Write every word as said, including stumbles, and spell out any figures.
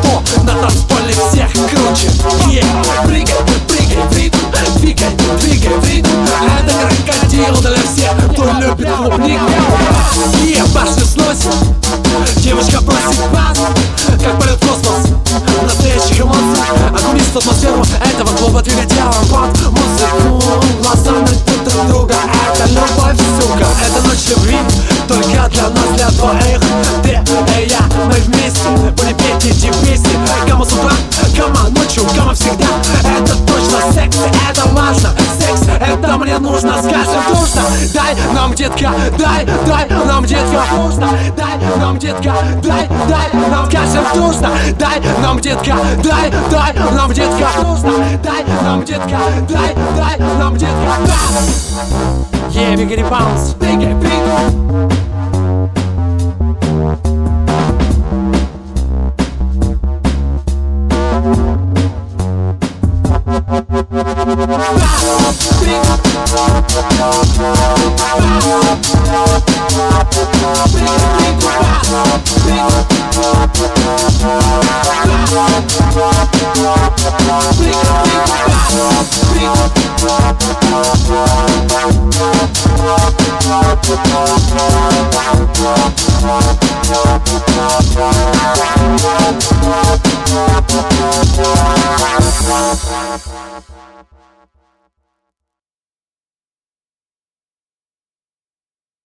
кто на танцполе всех круче. Yeah. Прыгай, прыгай в ритм, двигай, двигай в ритм. Это крокодил для всех, кто любит клубнику. Yeah, башню сносит, девочка просит вас, как полет в космос, настоящих эмоций. Окунись в атмосферу этого клуба, двигай телом под музыку. Глаза найдут друг друга, это любовь, сука. Это ночь любви, только для нас, для двоих. Ты и я, мы вместе будем петь эти песни. Кому с утра, кому ночью, кому всегда. Это точно секс, это важно. Секс, это мне нужно, скажем дружно. Дай нам, детка, дай, дай нам, детка, нужно. Дай нам, детка, дай, дай нам, скажем дружно. Дай нам, детка, дай, дай нам, детка, нужно. Дай нам, детка, дай, дай нам, детка, да. Yeah, biggity bounce, biggie, biggie.